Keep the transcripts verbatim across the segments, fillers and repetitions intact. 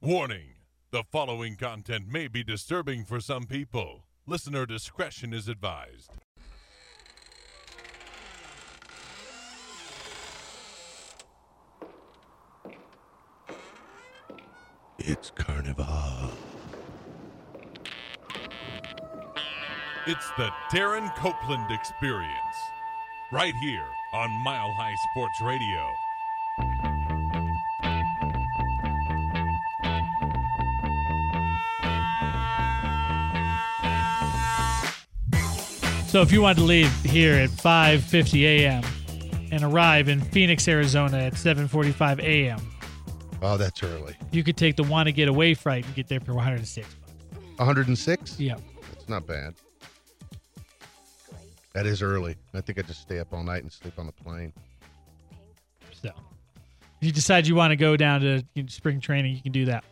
Warning, the following content may be disturbing for some people. Listener discretion is advised. It's Carnival. It's the Darren Copeland Experience, right here on Mile High Sports Radio. So if you wanted to leave here at five fifty a.m. and arrive in Phoenix, Arizona at seven forty-five a.m., Oh, that's early. you could take the Want to Get Away flight and get there for one hundred six bucks. one hundred six? Yeah. That's not bad. That is early. I think I just stay up all night and sleep on the plane. So if you decide you want to go down to you know, spring training, you can do that.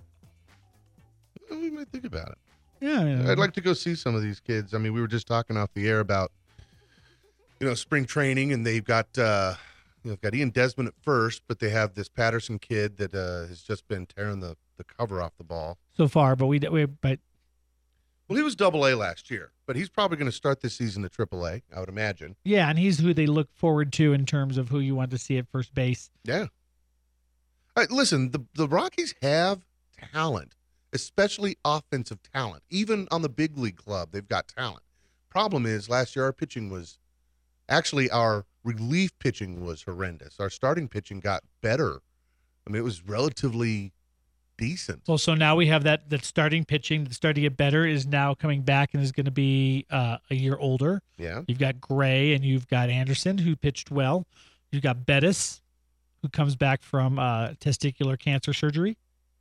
Well, we might think about it. Yeah. I mean, I'd like to go see some of these kids. I mean, we were just talking off the air about, you know, spring training, and they've got, uh, you know, they've got Ian Desmond at first, but they have this Patterson kid that uh, has just been tearing the, the cover off the ball. so far, but we, we but Well, he was double A last year, but he's probably going to start this season at triple A, I would imagine. yeah, and he's who they look forward to in terms of who you want to see at first base. Yeah. All right, listen, the, the Rockies have talent, especially offensive talent. Even on the big league club, they've got talent. Problem is, last year our pitching was, actually our relief pitching was horrendous. Our starting pitching got better. I mean, it was relatively decent. Well, so now we have that that starting pitching that's starting to get better is now coming back and is going to be uh, a year older. Yeah. You've got Gray and you've got Anderson, who pitched well. You've got Bettis, who comes back from uh, testicular cancer surgery.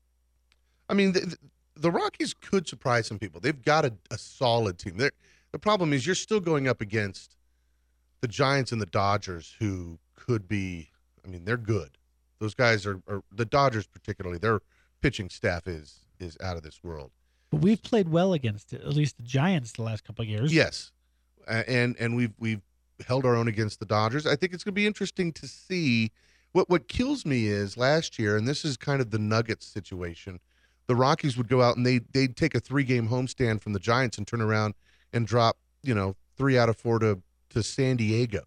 I mean, the, the Rockies could surprise some people. They've got a, a solid team. They're, the problem is you're still going up against the Giants and the Dodgers, who could be, I mean, they're good. Those guys are, are the Dodgers particularly, their pitching staff is is out of this world. But we've played well against it, at least the Giants the last couple of years. Yes, uh, and and we've we've held our own against the Dodgers. I think it's going to be interesting to see. What what kills me is last year, and this is kind of the Nuggets situation. The Rockies would go out and they they'd take a three game homestand from the Giants and turn around and drop you know three out of four to to San Diego.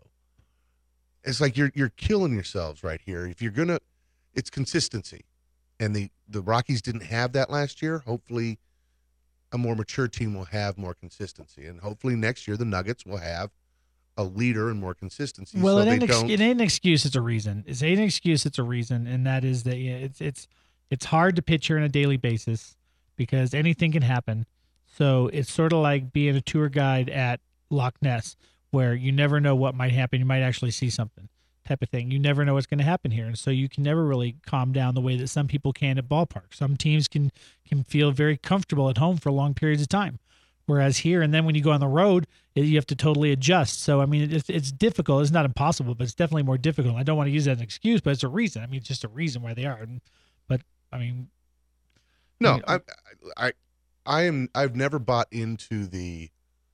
It's like you're you're killing yourselves right here. If you're gonna, it's consistency, and the the Rockies didn't have that last year. Hopefully, a more mature team will have more consistency, and hopefully next year the Nuggets will have a leader and more consistency. Well, so it, they ain't ex- don't. it ain't an excuse. It's a reason. It's ain't an excuse. It's a reason, and that is that yeah, it's it's it's hard to pitch here on a daily basis because anything can happen. So it's sort of like being a tour guide at Loch Ness, where you never know what might happen. You might actually see something, type of thing. You never know what's going to happen here, and so you can never really calm down the way that some people can at ballparks. Some teams can can feel very comfortable at home for long periods of time. Whereas here, and then when you go on the road, you have to totally adjust. So, I mean, it's, it's difficult. It's not impossible, but it's definitely more difficult. I don't want to use that as an excuse, but it's a reason. I mean, it's just a reason why they are. But, I mean. No, you know, I, I, I am. I've never bought into the.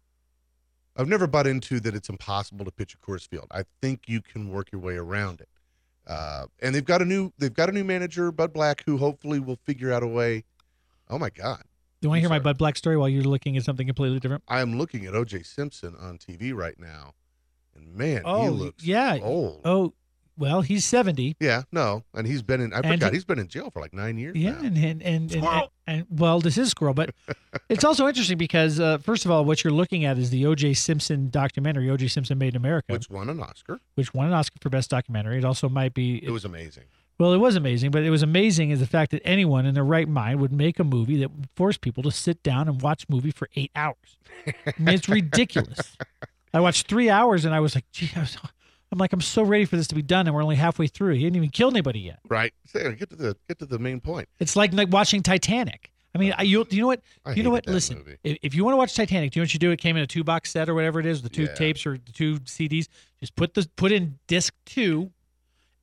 I've never bought into that it's impossible to pitch a Coors Field. I think you can work your way around it, uh, and they've got a new. They've got a new manager, Bud Black, who hopefully will figure out a way. Oh my God! Do you want to I'm hear my sorry. Bud Black story while you're looking at something completely different? I am looking at O J Simpson on T V right now, and man, he Oh, looks yeah. old. Oh, well, he's seventy. Yeah, no, and he's been in. I And forgot he- he's been in jail for like nine years. Yeah, now. and and and, and, Squirrel. and well, this is squirrel, but it's also interesting because uh, first of all, what you're looking at is the O J Simpson documentary, O J Simpson Made in America, which won an Oscar. which won an Oscar for best documentary. It also might be It was amazing. well, it was amazing, but it was amazing is the fact that anyone in their right mind would make a movie that would force people to sit down and watch a movie for eight hours. I mean, it's ridiculous. I watched three hours and I was like, gee, I was, I'm like, I'm so ready for this to be done, and we're only halfway through. He hadn't even killed anybody yet. Right. Say, get to the get to the main point. It's like like watching Titanic. I mean, I, you, you know what? I you know hated what? that Listen, movie. if, if you want to watch Titanic, do you know what you do? It came in a two box set or whatever it is, the two Yeah. tapes or the two C Ds. Just put the put in disc two,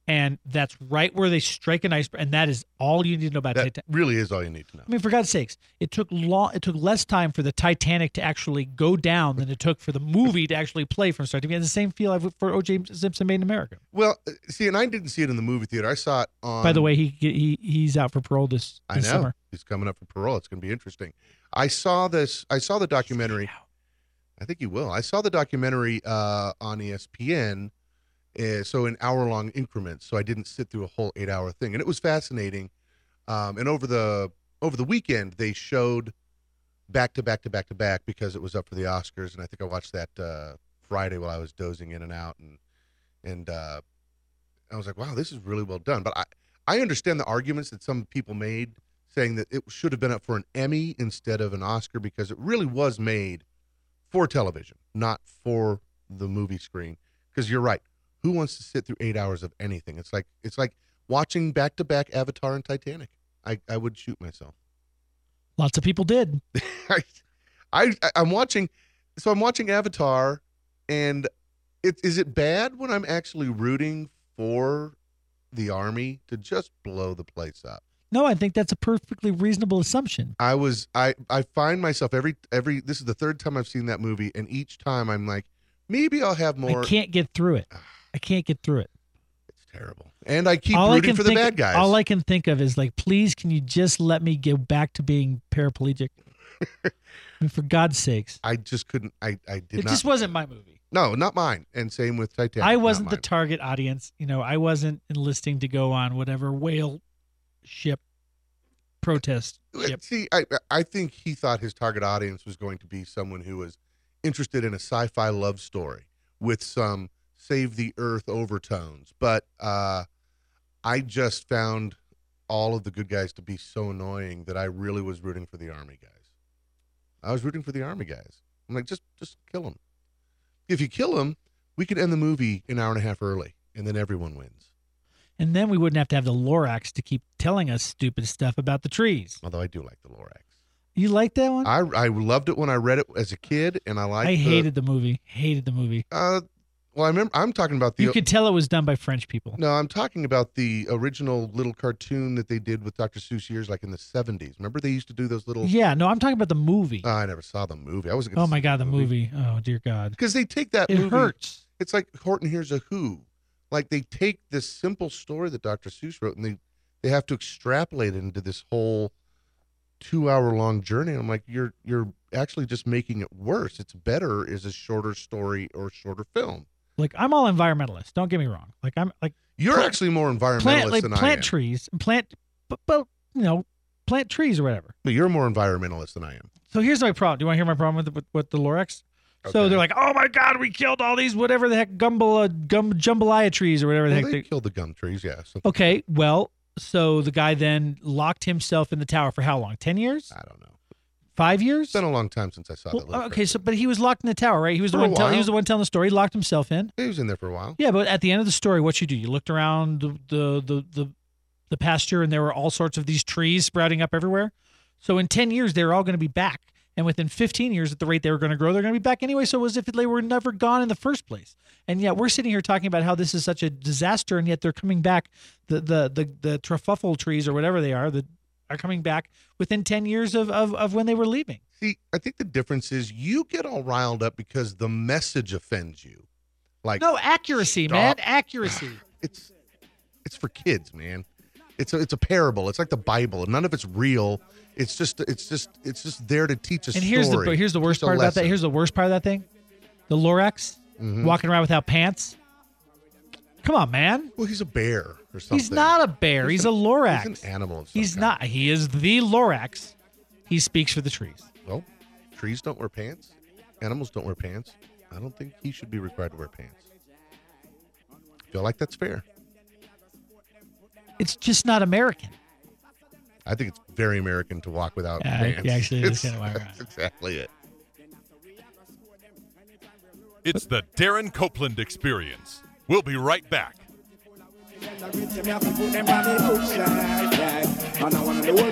And that's right where they strike an iceberg, and that is all you need to know about That Titanic. really is all you need to know. I mean, for God's sakes, it took long. It took less time for the Titanic to actually go down than it took for the movie to actually play from start to finish. The same feel I've for O J Simpson Made in America. Well, uh, see, and I didn't see it in the movie theater. I saw it on. By the way, he he he's out for parole this, I this know summer. he's coming up for parole. It's going to be interesting. I saw this. I saw the documentary. I think you will. I saw the documentary uh, on E S P N. Uh, so in hour-long increments, so I didn't sit through a whole eight-hour thing, and it was fascinating. Um, and over the over the weekend, they showed back to back to back to back because it was up for the Oscars, and I think I watched that uh, Friday while I was dozing in and out, and and uh, I was like, wow, this is really well done. But I I understand the arguments that some people made, saying that it should have been up for an Emmy instead of an Oscar because it really was made for television, not for the movie screen. Because you're right. Who wants to sit through eight hours of anything? It's like it's like watching back-to-back Avatar and Titanic. I, I would shoot myself. Lots of people did. I, I I'm watching, so I'm watching Avatar, and it is it bad when I'm actually rooting for the army to just blow the place up? No, I think that's a perfectly reasonable assumption. I was I I find myself every every this is the third time I've seen that movie, and each time I'm like, maybe I'll have more. I can't get through it. I can't get through it. It's terrible. And I keep all rooting I can for the think, bad guys. All I can think of is like, please, can you just let me go back to being paraplegic? I mean, for God's sakes. I just couldn't. I, I did it not. just wasn't my movie. No, not mine. And same with Titanic. I not wasn't the mine. target audience. You know, I wasn't enlisting to go on whatever whale ship protest ship. See, I I think he thought his target audience was going to be someone who was interested in a sci-fi love story with some save the earth overtones. But uh, I just found all of the good guys to be so annoying that I really was rooting for the army guys. I was rooting for the army guys. I'm like, just just kill them. If you kill them, we could end the movie an hour and a half early, and then everyone wins. And then we wouldn't have to have the Lorax to keep telling us stupid stuff about the trees. Although I do like the Lorax. You like that one? I I loved it when I read it as a kid, and I liked I the, hated the movie. Hated the movie. Uh, well, I remember. I'm talking about the. You could tell it was done by French people. No, I'm talking about the original little cartoon that they did with Doctor Seuss years, like in the seventies. Remember they used to do those little. Yeah, no, I'm talking about the movie. Oh, I never saw the movie. I wasn't. Oh my God, the movie. Oh dear God. Because they take that It movie. hurts. It's like Horton Hears a Who. Like they take this simple story that Doctor Seuss wrote, and they they have to extrapolate it into this whole two hour long journey. And I'm like, you're you're actually just making it worse. It's better as a shorter story or shorter film. Like I'm all environmentalist. Don't get me wrong. Like I'm like You're plant, actually more environmentalist plant like than plant I am. trees and plant, but, but you know, plant trees or whatever. But you're more environmentalist than I am. So here's my problem. Do you want to hear my problem with the, with, with the Lorax? So Okay. they're like, oh my God, we killed all these whatever the heck gumble uh, gum jambalaya trees or whatever the Well, heck. they They, killed the gum trees, yeah. So, okay, well, so the guy then locked himself in the tower for how long? Ten years? I don't know. Five years? It's been a long time since I saw Well, that. Little okay, cartoon. so but he was locked in the tower, right? He was the For a one. Tell, he while. was the one telling the story. He locked himself in. He was in there for a while. Yeah, but at the end of the story, what you do? You looked around the the the the, the pasture, and there were all sorts of these trees sprouting up everywhere. So in ten years, they're all going to be back, and within fifteen years, at the rate they were going to grow, they're going to be back anyway. So it was as if they were never gone in the first place. And yet we're sitting here talking about how this is such a disaster, and yet they're coming back. The the the the truffle trees or whatever they are that are coming back within ten years of of of when they were leaving. See, I think the difference is you get all riled up because the message offends you. Like No accuracy, Stop. man, accuracy. it's it's for kids, man. It's a, it's a parable. It's like the Bible. None of it's real. It's just it's just it's just there to teach a And story. here's the here's the worst Teach a part about that. lesson. Here's the worst part of that thing. The Lorax Mhm. walking around without pants. Come on, man. Well, he's a bear or something. He's not a bear. He's, He's a an- Lorax. He's an animal of some He's kind. not. He is the Lorax. He speaks for the trees. Well, trees don't wear pants. Animals don't wear pants. I don't think he should be required to wear pants. Feel like that's fair. It's just not American. I think it's very American to walk without Yeah, pants. yeah, actually, it is It's- kinda why we're that's exactly it. It's the Darren Copeland Experience. We'll be right back.